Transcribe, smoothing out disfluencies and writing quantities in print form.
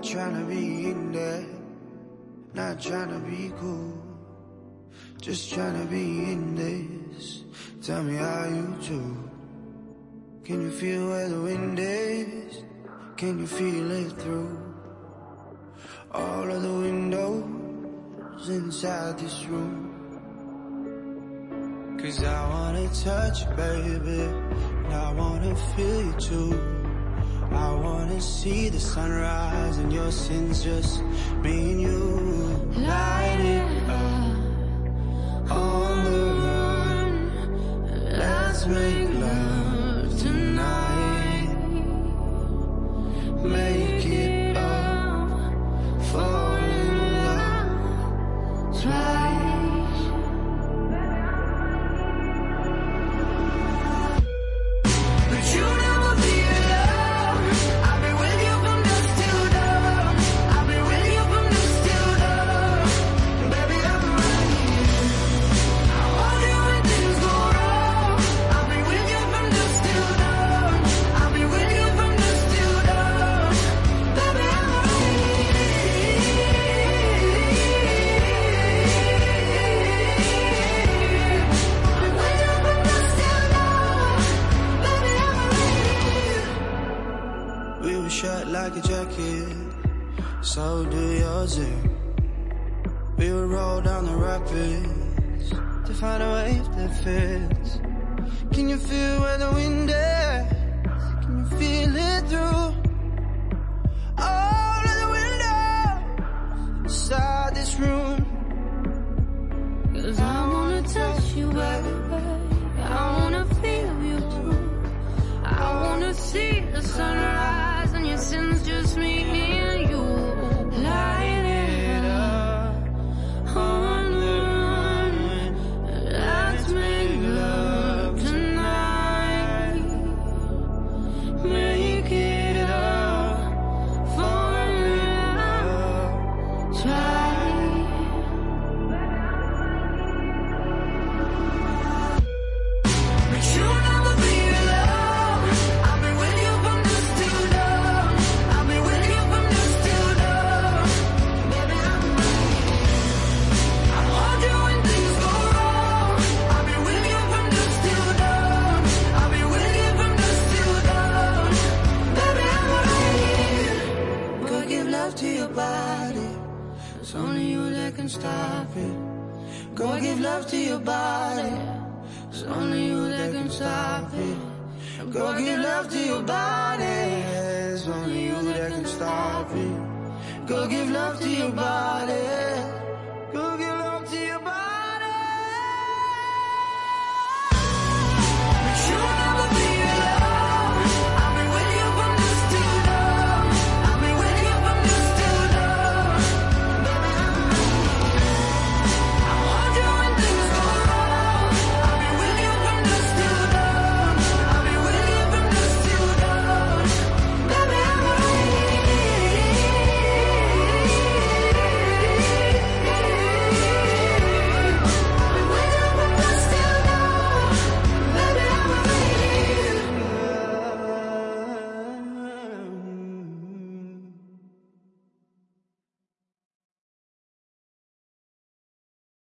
Not trying to be in there, not trying to be cool, just trying to be in this. Tell me how you do. Can you feel where the wind is? Can you feel it through all of the windows inside this room? 'Cause I wanna touch you, baby, and I wanna feel you too. I wanna see the sunrise and your sins, just me and you. Light it up on the run. Let's make love tonight. Make it up, fall in love twice. But you never feel love. I've been with you from dusk till dawn. I've been with you from dusk till dawn. Baby, I'm right here. I want you when things go wrong. I've been with you from dusk till dawn. I've been with you from dusk till dawn. Baby, I'm right here. We were shut like a jacket, so do yours. We would roll down the rapids to find a wave that fits. Can you feel where the wind is? Can you feel it through all of the windows inside this room? 'Cause I wanna touch you, baby. I wanna feel you too. I wanna see the sunrise and your sins, just me and you. Light it up on the run. Let's make love tonight. Make it up, fall in love twice. But you never feel love. I've been with you from dusk till dawn. I've been with you from dusk till dawn. Baby, I'm right here. I want you when things go wrong. I've been with you from dusk till dawn. I've been with you from dusk till dawn. Baby, I'm right here. Go give love to your body. It's only you that can stop it. Go give love to your body. It's only you that can stop it. Go give love to your body. It's only you that can stop it. Go give love to your body. Go give